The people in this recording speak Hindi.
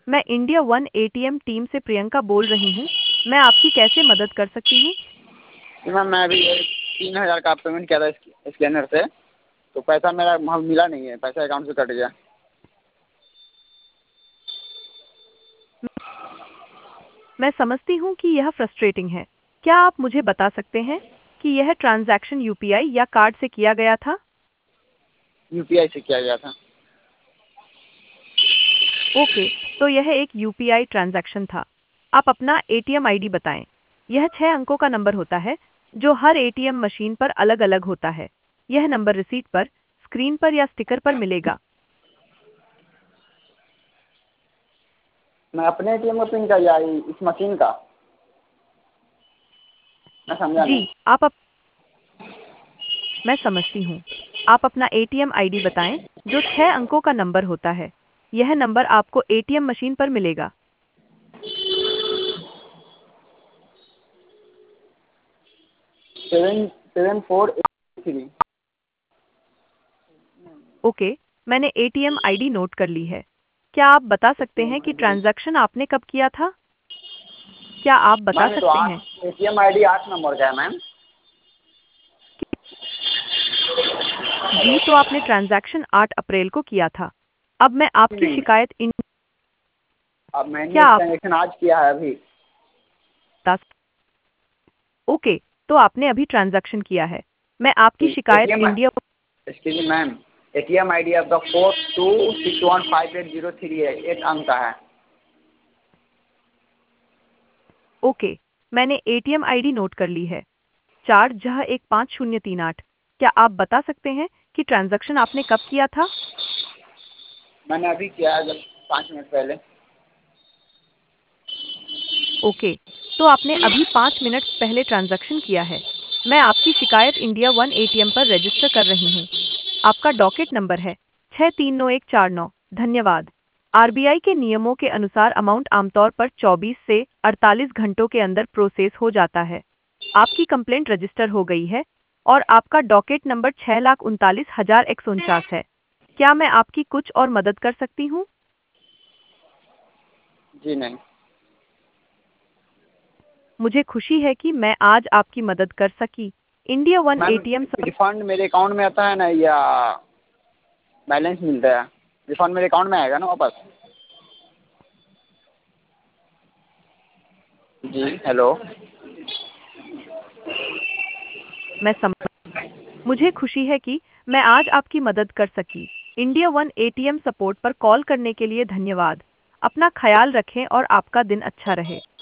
मैं इंडिया वन एटीएम टीम से प्रियंका बोल रही हूँ। मैं आपकी कैसे मदद कर सकती हूँ? जी मैम, मैं अभी 3,000 का पेमेंट किया था स्कैनर से, तो पैसा मेरा वहाँ मिला नहीं है, पैसा अकाउंट से कट गया। मैं समझती हूँ कि यह फ्रस्ट्रेटिंग है। क्या आप मुझे बता सकते हैं कि यह ट्रांजैक्शन यूपीआई या कार्ड से किया गया था? यूपीआई से किया गया था। ओके, तो यह एक यूपीआई ट्रांजैक्शन था। आप अपना एटीएम आईडी बताएं। यह 6 अंकों का नंबर होता है जो हर एटीएम मशीन पर अलग-अलग होता है। यह नंबर रिसीट पर, स्क्रीन पर या स्टिकर पर मिलेगा। मैं अपने एटीएम का पिन का या इस मशीन का? मैं समझा नहीं। जी, मैं समझती हूँ। आप अपना एटीएम आईडी बताएं जो 6 अंकों का नंबर होता है। यह नंबर आपको एटीएम मशीन पर मिलेगा। 77483। ओके, मैंने एटीएम आईडी नोट कर ली है। क्या आप बता सकते हैं कि ट्रांजैक्शन आपने कब किया था? क्या आप बता मैम ये तो सकते हैं? 8 एटीएम आईडी 8 नंबर का है मैम। जी, तो आपने ट्रांजैक्शन 8 अप्रैल को किया था। अब मैं आपकी नहीं, शिकायत इन अब मैंने क्या एक आप ट्रांजेक्शन आज किया है अभी। बता ओके, तो आपने अभी ट्रांजैक्शन किया है। मैं आपकी शिकायत ATM, India excuse me ma'am, ATM ID आपका 42615803 है, 8 अंक का है। ओके, मैंने एटीएम आईडी नोट कर ली है। 4-15038। क्या आप बता सकते हैं कि ट्रांजैक्शन आपने कब किया था? मैंने अभी किया है, जब 5 मिनट पहले। ओके, तो आपने अभी 5 मिनट पहले ट्रांजैक्शन किया है। मैं आपकी शिकायत इंडिया वन एटीएम पर रजिस्टर कर रही हूँ। आपका डॉकेट नंबर है 639149। धन्यवाद। आरबीआई के नियमों के अनुसार अमाउंट आमतौर पर 24 से 48 घंटों के अंदर प्रोसेस हो जाता है। आपकी कंप्लेंट रजिस्टर हो गई है और आपका डॉकेट नंबर 6,39,149 है। क्या मैं आपकी कुछ और मदद कर सकती हूँ? जी नहीं। मुझे खुशी है कि मैं आज आपकी मदद कर सकी। India One ma'am ATM refund मेरे अकाउंट में आता है ना, या बैलेंस मिलता है? रिफंड मेरे अकाउंट में आएगा ना वापस? जी हेलो। मैं समझ मुझे खुशी है कि मैं आज आपकी मदद कर सकी। इंडिया वन एटीएम सपोर्ट पर कॉल करने के लिए धन्यवाद। अपना ख्याल रखें और आपका दिन अच्छा रहे।